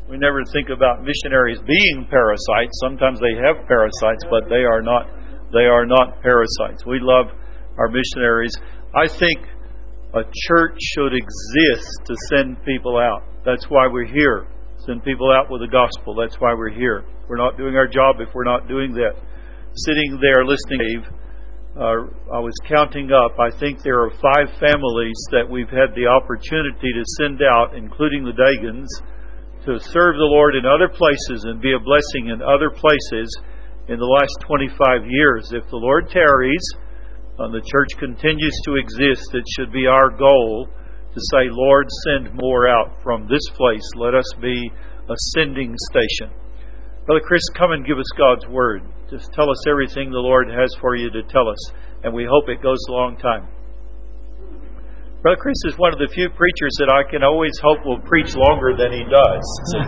We never think about missionaries being parasites. Sometimes they have parasites, but they are not parasites. We love our missionaries. I think a church should exist to send people out. That's why we're here. Send people out with the gospel. That's why we're here. We're not doing our job if we're not doing that. Sitting there listening, I was counting up. I think there are 5 families that we've had the opportunity to send out, including the Dagans, to serve the Lord in other places and be a blessing in other places in the last 25 years. If the Lord tarries and the church continues to exist, it should be our goal to say, Lord, send more out from this place. Let us be a sending station. Brother Chris, come and give us God's Word. Just tell us everything the Lord has for you to tell us. And we hope it goes a long time. Brother Chris is one of the few preachers that I can always hope will preach longer than he does.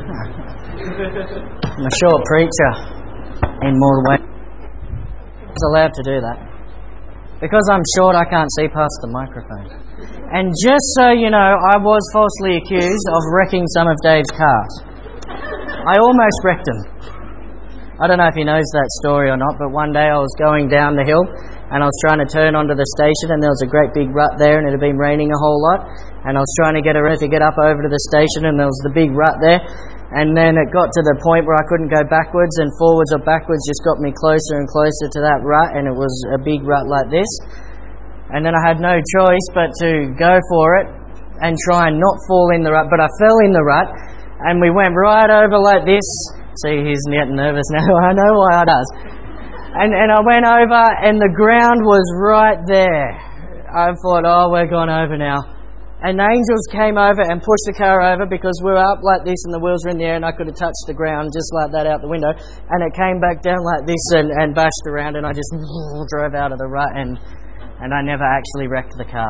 I'm a short preacher in more ways. I was allowed to do that. Because I'm short, I can't see past the microphone. And just so you know, I was falsely accused of wrecking some of Dave's cars. I almost wrecked him. I don't know if he knows that story or not, but one day I was going down the hill and I was trying to turn onto the station, and there was a great big rut there, and it had been raining a whole lot, and I was trying to get around to get up over to the station, and there was the big rut there, and then it got to the point where I couldn't go backwards, and forwards or backwards just got me closer and closer to that rut, and it was a big rut like this. And then I had no choice but to go for it and try and not fall in the rut, but I fell in the rut, and we went right over like this. See, he's getting nervous now. I know why I does. And I went over, and the ground was right there. I thought, oh, we're gone over now. And the angels came over and pushed the car over because we were up like this and the wheels were in the air, and I could have touched the ground just like that out the window. And it came back down like this and bashed around, and I just drove out of the rut, and I never actually wrecked the car.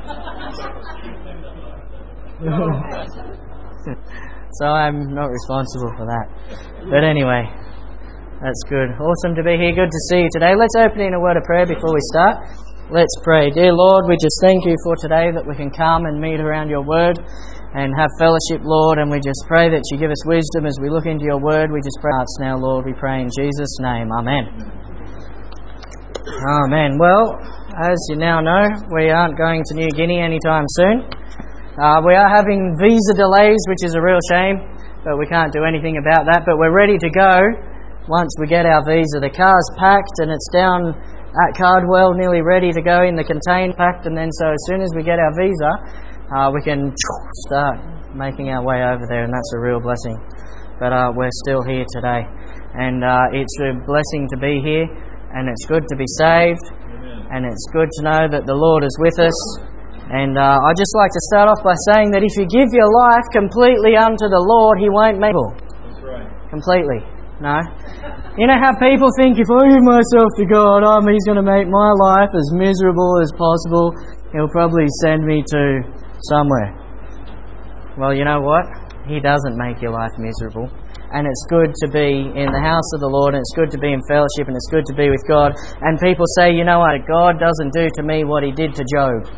So I'm not responsible for that. But anyway, that's good. Awesome to be here. Good to see you today. Let's open in a word of prayer before we start. Let's pray. Dear Lord, we just thank you for today that we can come and meet around your word and have fellowship, Lord. And we just pray that you give us wisdom as we look into your word. We just pray hearts now, Lord. We pray in Jesus' name. Amen. Amen. Well, as you now know, we aren't going to New Guinea anytime soon. We are having visa delays, which is a real shame, but we can't do anything about that. But we're ready to go once we get our visa. The car's packed and it's down at Cardwell, nearly ready to go in the container, packed, and then so as soon as we get our visa, we can start making our way over there, and that's a real blessing. But we're still here today, and it's a blessing to be here, and it's good to be saved. Amen. And it's good to know that the Lord is with us. And I'd just like to start off by saying that if you give your life completely unto the Lord, He won't make it. That's right. Completely. No. You know how people think, if I give myself to God, He's going to make my life as miserable as possible. He'll probably send me to somewhere. Well, you know what? He doesn't make your life miserable. And it's good to be in the house of the Lord, and it's good to be in fellowship, and it's good to be with God. And people say, you know what? God doesn't do to me what He did to Job.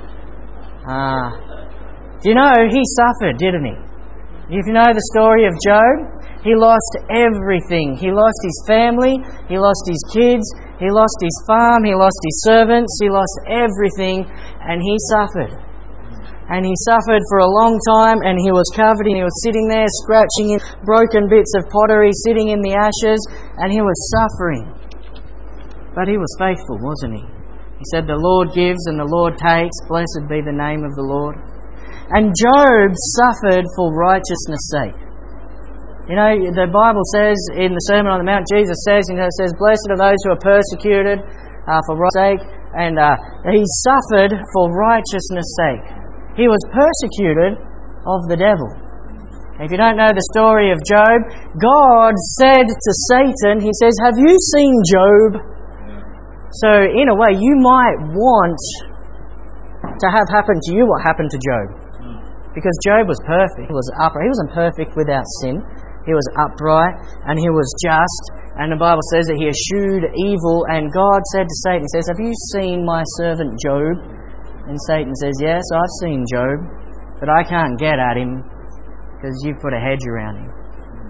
Do you know, he suffered, didn't he? If you know the story of Job, he lost everything. He lost his family, he lost his kids, he lost his farm, he lost his servants, he lost everything, and he suffered. And he suffered for a long time, and he was covered, and he was sitting there scratching in broken bits of pottery, sitting in the ashes, and he was suffering. But he was faithful, wasn't he? He said, the Lord gives and the Lord takes. Blessed be the name of the Lord. And Job suffered for righteousness' sake. You know, the Bible says in the Sermon on the Mount, Jesus says, blessed are those who are persecuted for righteousness' sake. And he suffered for righteousness' sake. He was persecuted of the devil. If you don't know the story of Job, God said to Satan, He says, have you seen Job? So, in a way, you might want to have happen to you what happened to Job. Because Job was perfect. He was upright. He wasn't perfect without sin. He was upright and he was just. And the Bible says that he eschewed evil. And God said to Satan, He says, have you seen my servant Job? And Satan says, yes, I've seen Job. But I can't get at him because you've put a hedge around him.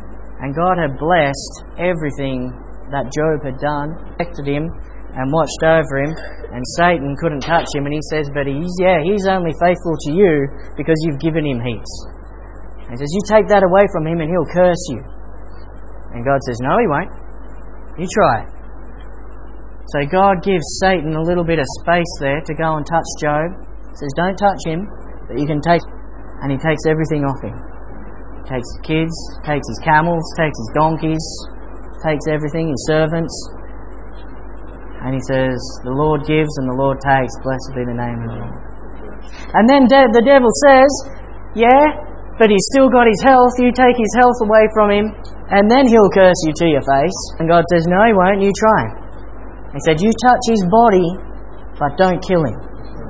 And God had blessed everything that Job had done, protected him and watched over him, and Satan couldn't touch him. And he says, but he's only faithful to you because you've given him heaps. He says, you take that away from him and he'll curse you. And God says, no, he won't. You try it. So God gives Satan a little bit of space there to go and touch Job. He says, don't touch him, but you can take... And he takes everything off him. Takes his kids, takes his camels, takes his donkeys, takes everything, his servants. And he says, the Lord gives and the Lord takes. Blessed be the name of the Lord. And then the devil says, yeah, but he's still got his health. You take his health away from him and then he'll curse you to your face. And God says, no, he won't. You try him. He said, you touch his body, but don't kill him.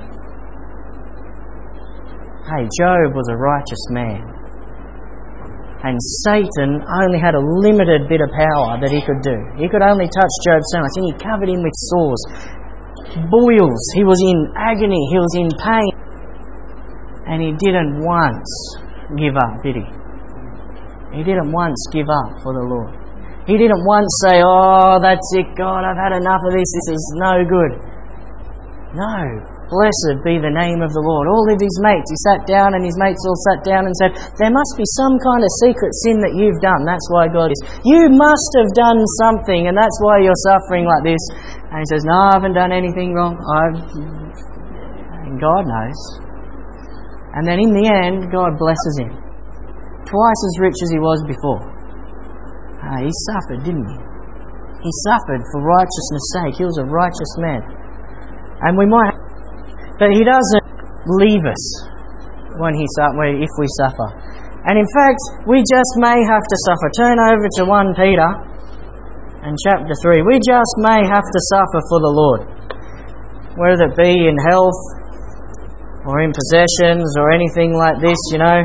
Hey, Job was a righteous man. And Satan only had a limited bit of power that he could do. He could only touch Job so much, and he covered him with sores, boils. He was in agony. He was in pain. And he didn't once give up, did he? He didn't once give up for the Lord. He didn't once say, oh, that's it, God, I've had enough of this. This is no good. No. Blessed be the name of the Lord. All of his mates, he sat down and his mates all sat down and said, there must be some kind of secret sin that you've done. That's why God is. You must have done something and that's why you're suffering like this. And he says, no, I haven't done anything wrong. And God knows. And then in the end, God blesses him. Twice as rich as he was before. He suffered, didn't he? He suffered for righteousness' sake. He was a righteous man. And we might... But he doesn't leave us if we suffer. And in fact, we just may have to suffer. Turn over to 1 Peter and chapter 3. We just may have to suffer for the Lord. Whether it be in health or in possessions or anything like this, you know.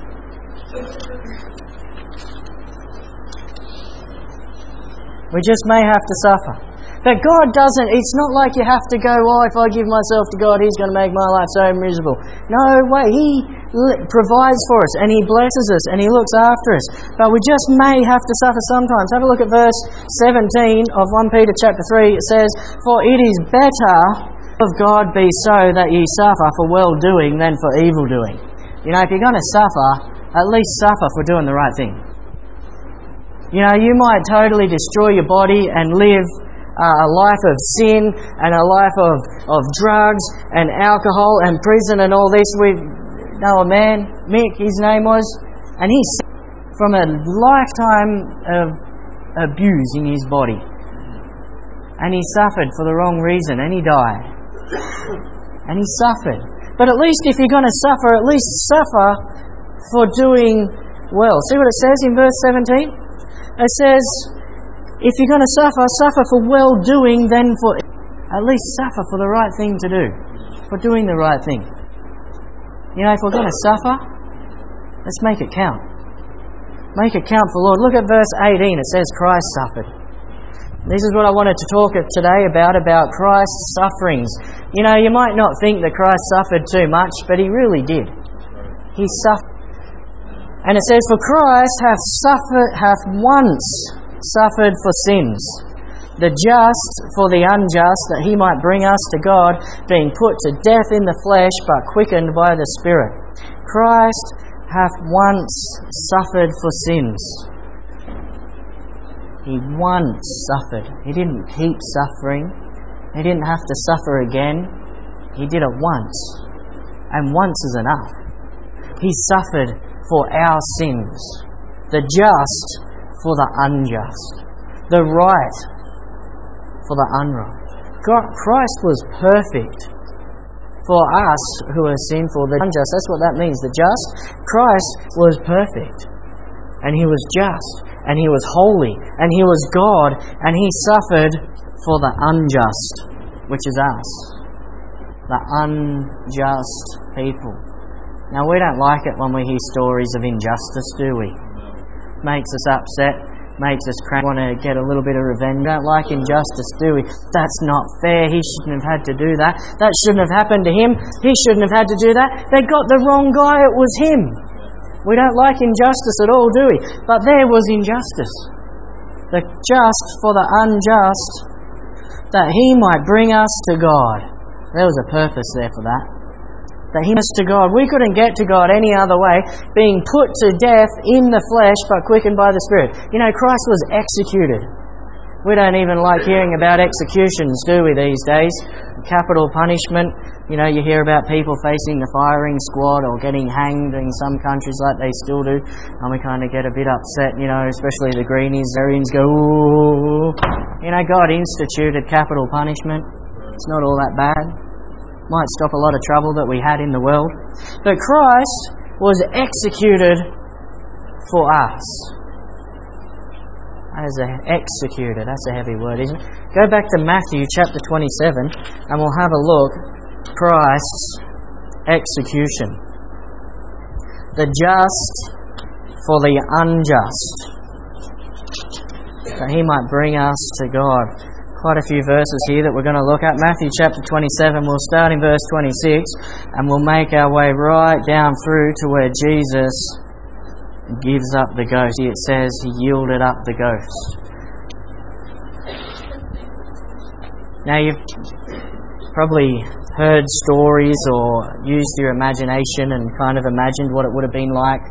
We just may have to suffer. But God doesn't, it's not like you have to go, if I give myself to God, He's going to make my life so miserable. No way, He provides for us and He blesses us and He looks after us. But we just may have to suffer sometimes. Have a look at verse 17 of 1 Peter chapter 3. It says, for it is better of God be so that ye suffer for well-doing than for evil-doing. You know, if you're going to suffer, at least suffer for doing the right thing. You know, you might totally destroy your body and live a life of sin and a life of drugs and alcohol and prison and all this. We know a man, Mick, his name was, and he from a lifetime of abuse in his body. And he suffered for the wrong reason and he died. And he suffered. But at least if you're going to suffer, at least suffer for doing well. See what it says in verse 17? It says, if you're going to suffer for well-doing, then for... At least suffer for the right thing to do. For doing the right thing. You know, if we're going to suffer, let's make it count. Make it count for the Lord. Look at verse 18. It says Christ suffered. This is what I wanted to talk today about Christ's sufferings. You know, you might not think that Christ suffered too much, but He really did. He suffered. And it says, for Christ hath once suffered for sins, the just for the unjust, that He might bring us to God, being put to death in the flesh, but quickened by the Spirit. Christ hath once suffered for sins. He once suffered. He didn't keep suffering. He didn't have to suffer again. He did it once. And once is enough. He suffered for our sins. The just for the unjust. The right for the unright. Christ was perfect for us who are sinful. The unjust, that's what that means. The just. Christ was perfect. And He was just. And He was holy. And He was God. And He suffered for the unjust, which is us. The unjust people. Now, we don't like it when we hear stories of injustice, do we? Makes us upset, makes us cranky, want to get a little bit of revenge. We don't like injustice, do we? That's not fair. He shouldn't have had to do that. That shouldn't have happened to him. He shouldn't have had to do that. They got the wrong guy. It was him. We don't like injustice at all, do we? But there was injustice. The just for the unjust, that He might bring us to God. There was a purpose there for that. That He was to God. We couldn't get to God any other way, being put to death in the flesh but quickened by the Spirit. You know, Christ was executed. We don't even like hearing about executions, do we, these days? Capital punishment. You know, you hear about people facing the firing squad or getting hanged in some countries like they still do. And we kind of get a bit upset, you know, especially the greenies. Arians go, ooh. You know, God instituted capital punishment. It's not all that bad. Might stop a lot of trouble that we had in the world. But Christ was executed for us. Executed, that's a heavy word, isn't it? Go back to Matthew chapter 27 and we'll have a look. Christ's execution. The just for the unjust, that He might bring us to God. Quite a few verses here that we're going to look at. Matthew chapter 27, we'll start in verse 26 and we'll make our way right down through to where Jesus gives up the ghost. It says He yielded up the ghost. Now you've probably heard stories or used your imagination and kind of imagined what it would have been like.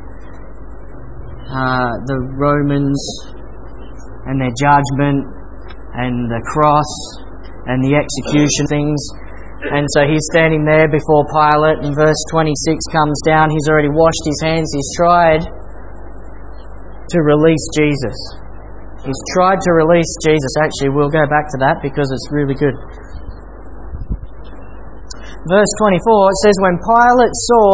The Romans and their judgment and the cross and the execution things. And so He's standing there before Pilate, and verse 26 comes down. He's already washed His hands. He's tried to release Jesus. He's tried to release Jesus. Actually, we'll go back to that because it's really good. Verse 24, it says, when Pilate saw...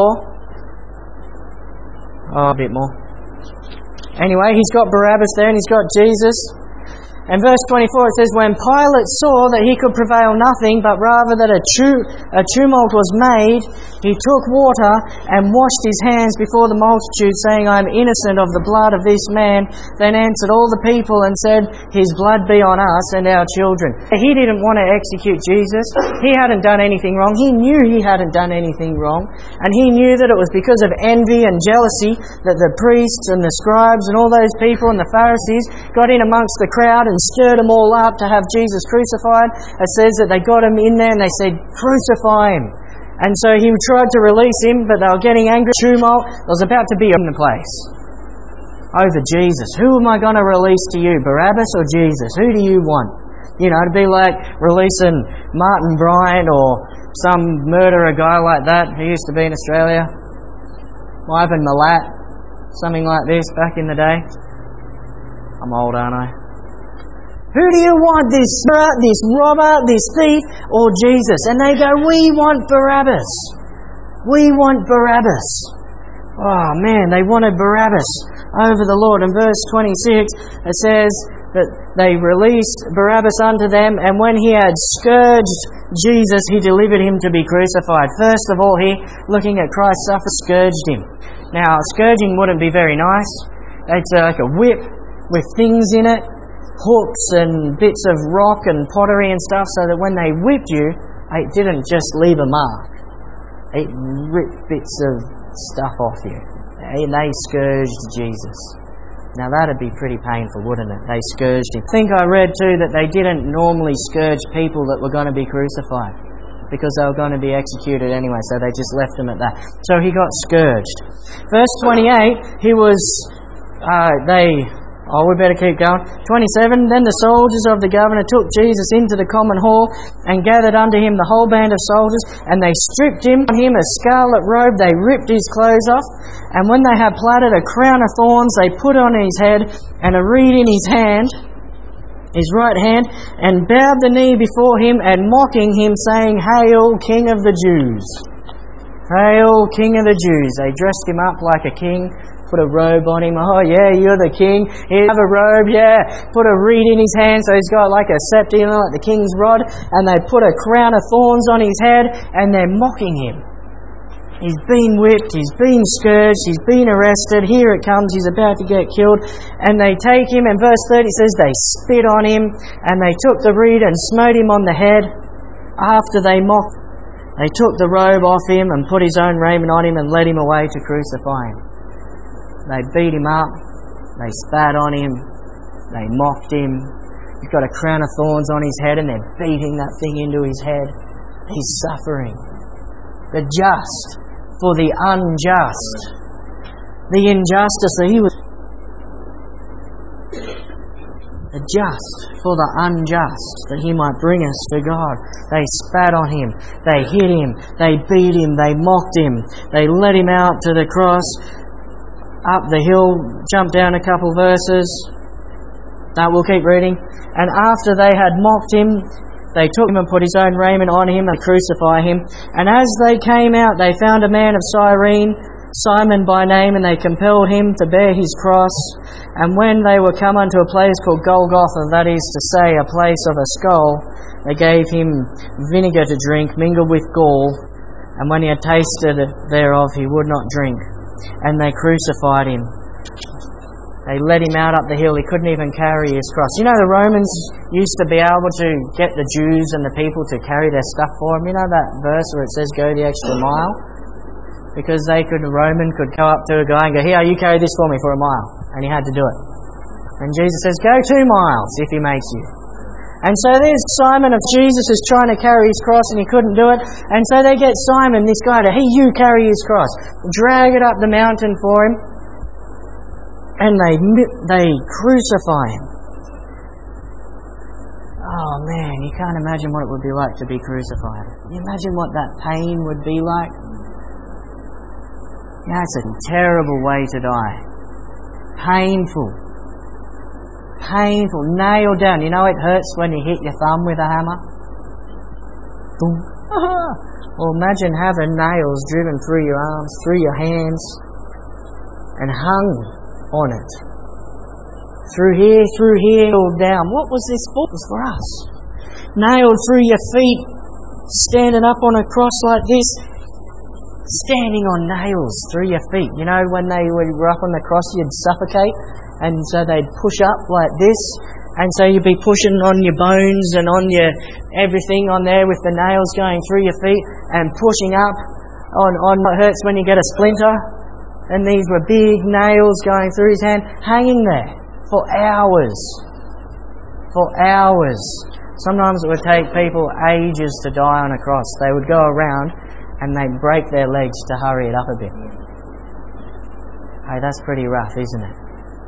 a bit more. Anyway, he's got Barabbas there and he's got Jesus. And verse 24 it says, when Pilate saw that he could prevail nothing, but rather that a tumult was made, he took water and washed his hands before the multitude, saying, I am innocent of the blood of this man. Then answered all the people and said, His blood be on us and our children. He didn't want to execute Jesus. He hadn't done anything wrong. He knew he hadn't done anything wrong. And he knew that it was because of envy and jealousy that the priests and the scribes and all those people and the Pharisees got in amongst the crowd and stirred them all up to have Jesus crucified. It says that they got Him in there and they said, crucify Him. And so He tried to release Him, but they were getting angry. Tumult. There was about to be in the place over Jesus. Who am I going to release to you, Barabbas or Jesus? Who do you want? You know, to be like releasing Martin Bryant or some murderer guy like that who used to be in Australia. Ivan Milat. Something like this back in the day. I'm old, aren't I? Who do you want, this robber, this thief, or Jesus? And they go, we want Barabbas. We want Barabbas. Oh man, they wanted Barabbas over the Lord. In verse 26, it says that they released Barabbas unto them, and when he had scourged Jesus, he delivered him to be crucified. First of all, here, looking at Christ's suffer, scourged him. Now, scourging wouldn't be very nice. It's like a whip with things in it, hooks and bits of rock and pottery and stuff, so that when they whipped you, it didn't just leave a mark. It ripped bits of stuff off you. They scourged Jesus. Now that'd be pretty painful, wouldn't it? They scourged Him. I think I read too that they didn't normally scourge people that were going to be crucified, because they were going to be executed anyway, so they just left Him at that. So He got scourged. Verse 28, He was... we better keep going. 27, then the soldiers of the governor took Jesus into the common hall and gathered unto Him the whole band of soldiers, and they stripped Him a scarlet robe, they ripped His clothes off, and when they had platted a crown of thorns, they put on His head and a reed in His hand, His right hand, and bowed the knee before Him, and mocking Him, saying, Hail, King of the Jews! Hail, King of the Jews! They dressed Him up like a king, put a robe on Him. Oh yeah, you're the king. Here, have a robe, yeah. Put a reed in His hand, so He's got like a scepter, you know, like the king's rod. And they put a crown of thorns on His head, and they're mocking Him. He's been whipped, He's been scourged, He's been arrested. Here it comes, He's about to get killed. And they take Him, and verse 30 says they spit on Him, and they took the reed and smote Him on the head. After they mocked, they took the robe off Him and put His own raiment on Him and led Him away to crucify Him. They beat him up. They spat on him. They mocked him. He's got a crown of thorns on his head and they're beating that thing into his head. He's suffering. The just for the unjust. The injustice that he was... The just for the unjust, that he might bring us to God. They spat on him. They hit him. They beat him. They mocked him. They led him out to the cross. Up the hill, jump down a couple verses. We'll keep reading. And after they had mocked him, they took him and put his own raiment on him and crucified him. And as they came out, they found a man of Cyrene, Simon by name, and they compelled him to bear his cross. And when they were come unto a place called Golgotha, that is to say, a place of a skull, they gave him vinegar to drink, mingled with gall. And when he had tasted thereof, he would not drink. And they crucified him. They led him out up the hill. He couldn't even carry his cross. You know, the Romans used to be able to get the Jews and the people to carry their stuff for them. You know that verse where it says, go the extra mile? Because the Roman could go up to a guy and go, here, you carry this for me for a mile. And he had to do it. And Jesus says, go 2 miles if he makes you. And so there's Simon of Jesus is trying to carry his cross and he couldn't do it. And so they get Simon, this guy, to, hey, you carry his cross. Drag it up the mountain for him. And they crucify him. Oh man, you can't imagine what it would be like to be crucified. Can you imagine what that pain would be like? Yeah, it's a terrible way to die. Painful. Painful. Nailed down. You know it hurts when you hit your thumb with a hammer? Boom. Well, imagine having nails driven through your arms, through your hands, and hung on it. Through here, nailed down. What was this for? It was for us. Nailed through your feet, standing up on a cross like this, standing on nails through your feet. You know, when they were up on the cross, you'd suffocate, and so they'd push up like this, and so you'd be pushing on your bones and on your everything on there with the nails going through your feet and pushing up on what hurts when you get a splinter. And these were big nails going through his hand, hanging there for hours. For hours. Sometimes it would take people ages to die on a cross. They would go around and they'd break their legs to hurry it up a bit. Hey, that's pretty rough, isn't it?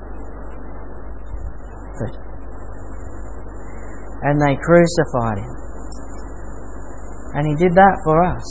Good. And they crucified him. And he did that for us.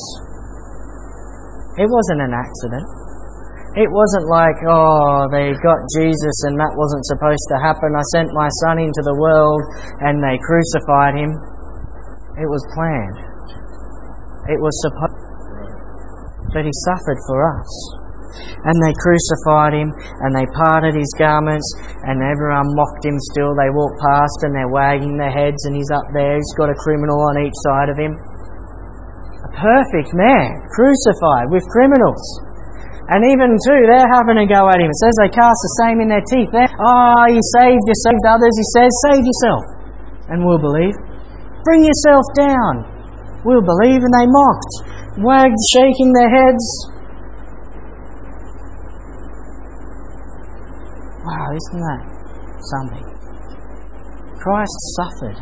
It wasn't an accident. It wasn't like, oh, they got Jesus and that wasn't supposed to happen. I sent my son into the world and they crucified him. It was planned. It was supposed. But he suffered for us. And they crucified him and they parted his garments and everyone mocked him still. They walked past and they're wagging their heads and he's up there. He's got a criminal on each side of him. A perfect man crucified with criminals. And even too, they're having a go at him. It says they cast the same in their teeth. You saved others. He says, save yourself. And we'll believe. Bring yourself down. We'll believe. And they mocked, wagged, shaking their heads. Wow, isn't that something? Christ suffered.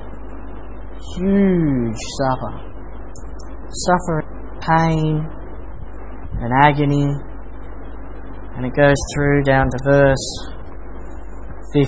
Huge suffering, pain, and agony. And it goes through down to verse 50.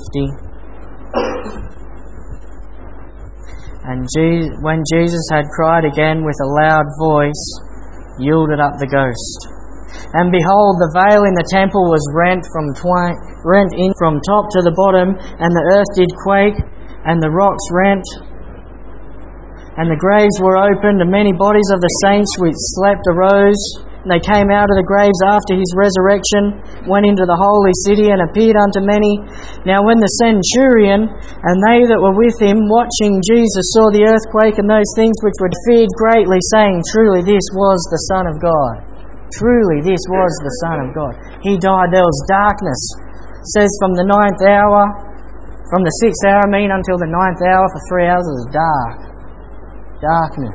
And when Jesus had cried again with a loud voice, yielded up the ghost. And behold, the veil in the temple was rent in from top to the bottom, and the earth did quake, and the rocks rent, and the graves were opened, and many bodies of the saints which slept arose. They came out of the graves after his resurrection, went into the holy city, and appeared unto many. Now when the centurion and they that were with him, watching Jesus, saw the earthquake and those things which were feared greatly, saying, truly this was the Son of God. Truly this was the Son of God. He died. There was darkness. It says from the 9th hour, from the 6th hour, until the 9th hour, for 3 hours it was dark. Darkness.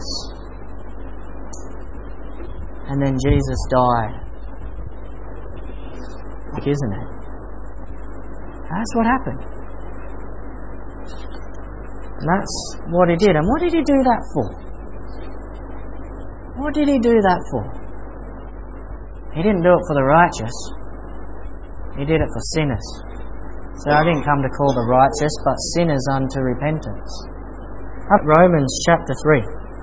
And then Jesus died. Isn't it? That's what happened. And that's what He did. And what did He do that for? What did He do that for? He didn't do it for the righteous. He did it for sinners. So I didn't come to call the righteous, but sinners unto repentance. Up Romans chapter 3.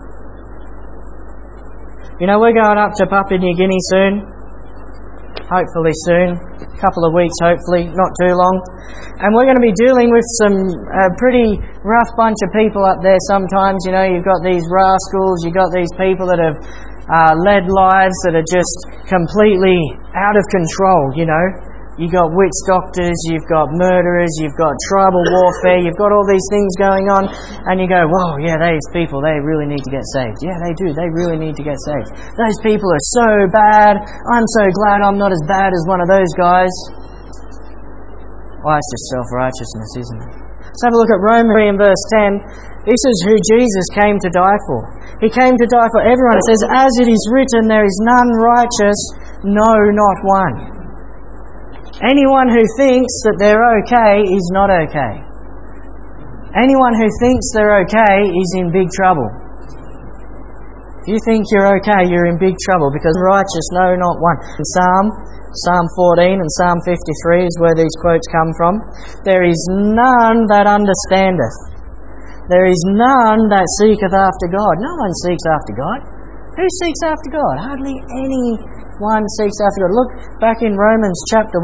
You know, we're going up to Papua New Guinea soon. Hopefully soon. A couple of weeks, hopefully. Not too long. And we're going to be dealing with some pretty rough bunch of people up there sometimes. You know, you've got these rascals, you've got these people that have led lives that are just completely out of control, you know. You've got witch doctors, you've got murderers, you've got tribal warfare, you've got all these things going on, and you go, whoa, yeah, these people, they really need to get saved. Yeah, they do, they really need to get saved. Those people are so bad, I'm so glad I'm not as bad as one of those guys. Well, it's just self-righteousness, isn't it? Let's have a look at Romans 3 and verse 10. This is who Jesus came to die for. He came to die for everyone. It says, as it is written, there is none righteous, no, not one. Anyone who thinks that they're okay is not okay. Anyone who thinks they're okay is in big trouble. If you think you're okay, you're in big trouble, because righteous, no, not one. In Psalm 14 and Psalm 53 is where these quotes come from. There is none that understandeth. There is none that seeketh after God. No one seeks after God. Who seeks after God? Hardly anyone seeks after God. Look back in Romans chapter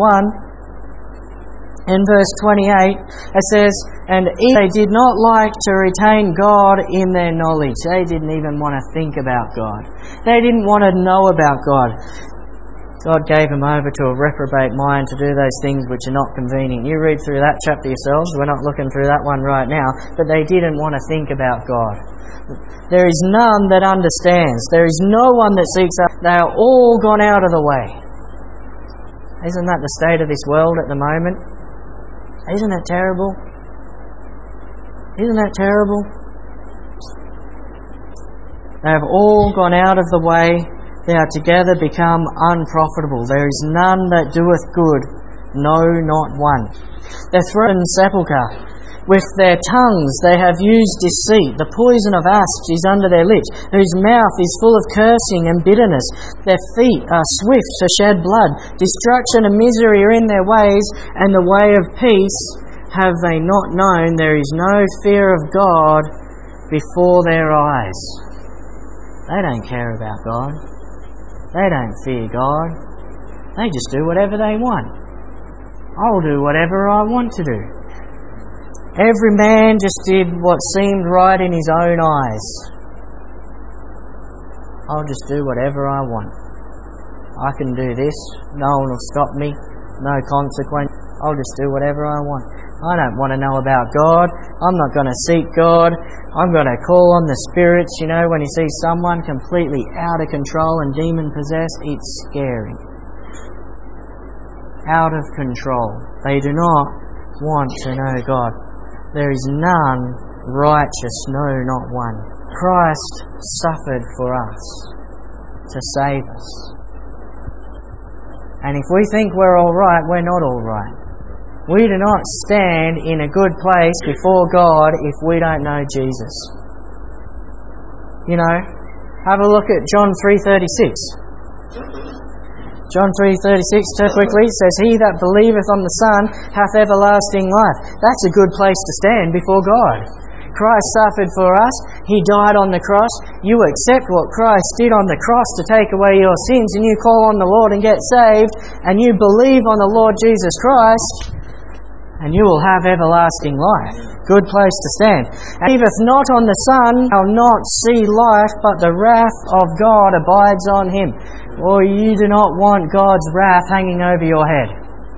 1, in verse 28, it says, and they did not like to retain God in their knowledge. They didn't even want to think about God. They didn't want to know about God. God gave them over to a reprobate mind to do those things which are not convenient. You read through that chapter yourselves. We're not looking through that one right now. But they didn't want to think about God. There is none that understands. There is no one that seeks out. They are all gone out of the way. Isn't that the state of this world at the moment? Isn't it terrible? Isn't that terrible? They have all gone out of the way. They are together become unprofitable. There is none that doeth good, no, not one. Their throat and sepulchre. With their tongues they have used deceit. The poison of asps is under their lips, whose mouth is full of cursing and bitterness. Their feet are swift to shed blood. Destruction and misery are in their ways, and the way of peace have they not known. There is no fear of God before their eyes. They don't care about God. They don't fear God. They just do whatever they want. I'll do whatever I want to do. Every man just did what seemed right in his own eyes. I'll just do whatever I want. I can do this. No one will stop me. No consequence. I'll just do whatever I want. I don't want to know about God. I'm not going to seek God. I'm going to call on the spirits. You know, when you see someone completely out of control and demon-possessed, it's scary. Out of control. They do not want to know God. There is none righteous, no, not one. Christ suffered for us to save us. And if we think we're all right, we're not all right. We do not stand in a good place before God if we don't know Jesus. You know, have a look at John 3:36. John 3:36, turn quickly, says, he that believeth on the Son hath everlasting life. That's a good place to stand before God. Christ suffered for us. He died on the cross. You accept what Christ did on the cross to take away your sins, and you call on the Lord and get saved, and you believe on the Lord Jesus Christ, and you will have everlasting life. Good place to stand. And believeth not on the Son shall not see life, but the wrath of God abides on him. Or you do not want God's wrath hanging over your head,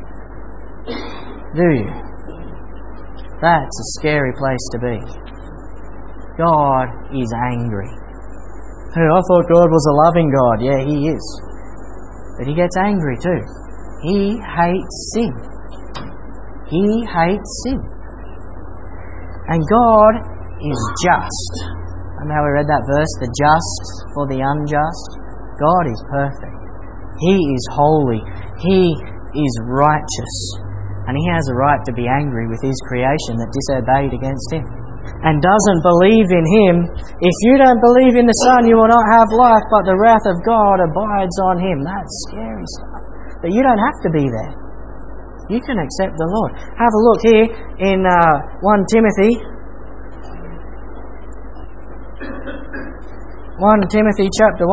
do you? That's a scary place to be. God is angry. Hey, I thought God was a loving God. Yeah, He is. But He gets angry too. He hates sin. He hates sin. And God is just. Remember how we read that verse? The just for the unjust. God is perfect. He is holy. He is righteous. And He has a right to be angry with His creation that disobeyed against Him and doesn't believe in Him. If you don't believe in the Son, you will not have life, but the wrath of God abides on Him. That's scary stuff. But you don't have to be there. You can accept the Lord. Have a look here in 1 Timothy. 1 Timothy chapter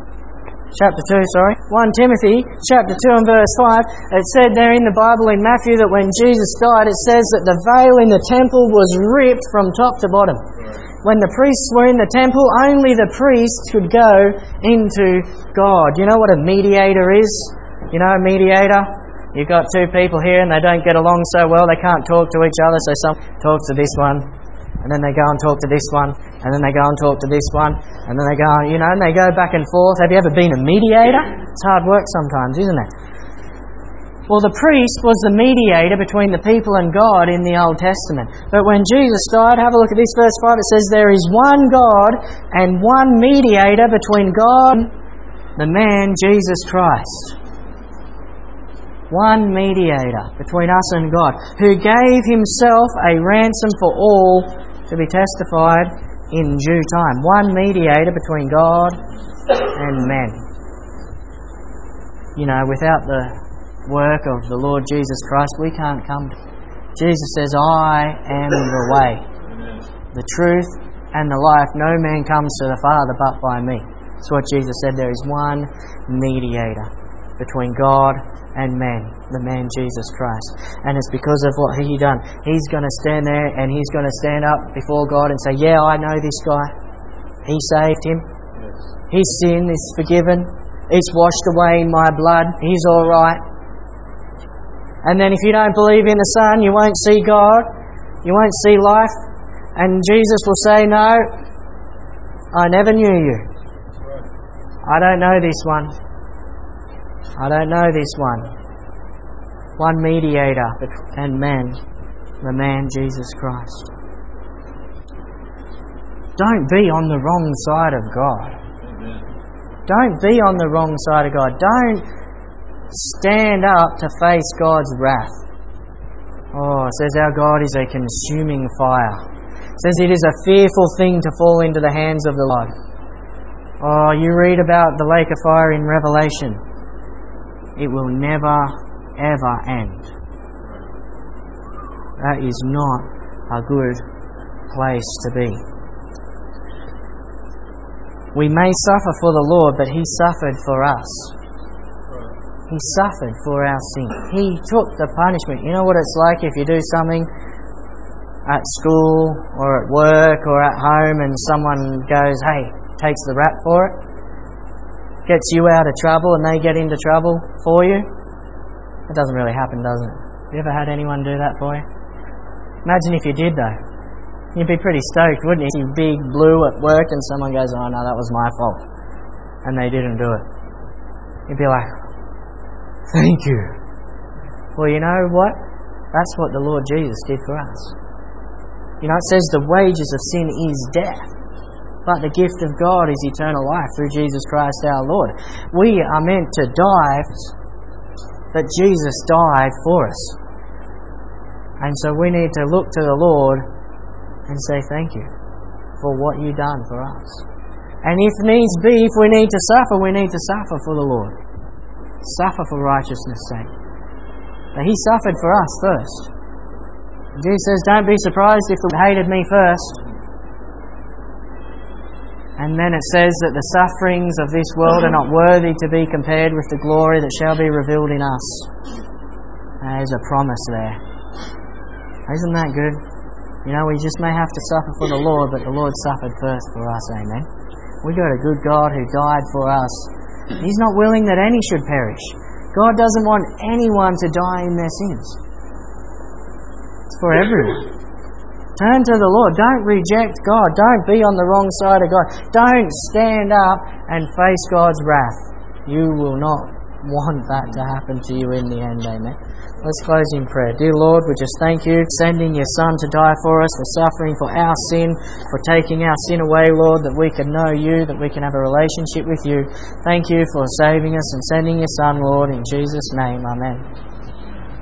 2 and verse 5, it said there in the Bible in Matthew that when Jesus died, it says that the veil in the temple was ripped from top to bottom. When the priests were in the temple, only the priests could go into God. You know what a mediator is? You know a mediator? You've got two people here and they don't get along so well, they can't talk to each other, so some talks to this one, and then they go and talk to this one, and then they go and talk to this one, and then they go, and they go back and forth. Have you ever been a mediator? It's hard work sometimes, isn't it? Well, the priest was the mediator between the people and God in the Old Testament. But when Jesus died, have a look at this verse 5, it says, there is one God and one mediator between God and the man Jesus Christ. One mediator between us and God, who gave Himself a ransom for all to be testified in due time. One mediator between God and men. Without the work of the Lord Jesus Christ, we can't come to Him. Jesus says, I am the way, the truth, and the life. No man comes to the Father but by me. That's what Jesus said. There is one mediator between God and man, the man Jesus Christ. And it's because of what He done. He's going to stand there and He's going to stand up before God and say, yeah, I know this guy. He saved him. Yes. His sin is forgiven. It's washed away in my blood. He's all right. And then if you don't believe in the Son, you won't see God. You won't see life. And Jesus will say, no, I never knew you. I don't know this one. I don't know this one. One mediator and man, the man Jesus Christ. Don't be on the wrong side of God. Don't be on the wrong side of God. Don't stand up to face God's wrath. It says our God is a consuming fire. It says it is a fearful thing to fall into the hands of the Lord. You read about the lake of fire in Revelation. It will never, ever end. That is not a good place to be. We may suffer for the Lord, but He suffered for us. He suffered for our sin. He took the punishment. You know what it's like if you do something at school or at work or at home and someone goes, hey, takes the rap for it? Gets you out of trouble and they get into trouble for you? It doesn't really happen, does it? Have you ever had anyone do that for you? Imagine if you did, though. You'd be pretty stoked, wouldn't you? You big blue at work and someone goes, oh no, that was my fault. And they didn't do it. You'd be like, thank you. Well, you know what? That's what the Lord Jesus did for us. It says the wages of sin is death. But the gift of God is eternal life through Jesus Christ our Lord. We are meant to die, but Jesus died for us. And so we need to look to the Lord and say thank you for what you've done for us. And if needs be, if we need to suffer, we need to suffer for the Lord. Suffer for righteousness' sake. But He suffered for us first. Jesus says, don't be surprised if they hated me first. And then it says that the sufferings of this world are not worthy to be compared with the glory that shall be revealed in us. There's a promise there. Isn't that good? We just may have to suffer for the Lord, but the Lord suffered first for us, amen? We got a good God who died for us. He's not willing that any should perish. God doesn't want anyone to die in their sins. It's for everyone. Turn to the Lord. Don't reject God. Don't be on the wrong side of God. Don't stand up and face God's wrath. You will not want that to happen to you in the end, amen. Let's close in prayer. Dear Lord, we just thank you for sending your Son to die for us, for suffering for our sin, for taking our sin away, Lord, that we can know you, that we can have a relationship with you. Thank you for saving us and sending your Son, Lord, in Jesus' name. Amen.